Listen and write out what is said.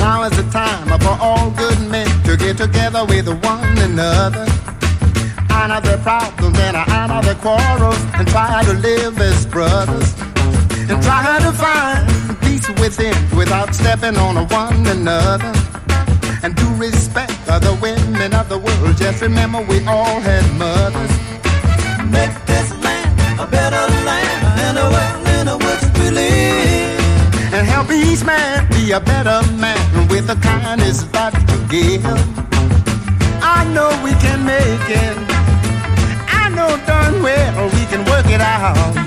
Now is the time for all good men to get together with one another. Honor their problems and honor their quarrels, and try to live as brothers, and try to find peace within without stepping on one another. And do respect the women of the world. Just remember we all had mothers. Make this land a better land, and a world in which we live. And help each man be a better man with the kindness that you give. I know we can make it. I know darn well we can work it out.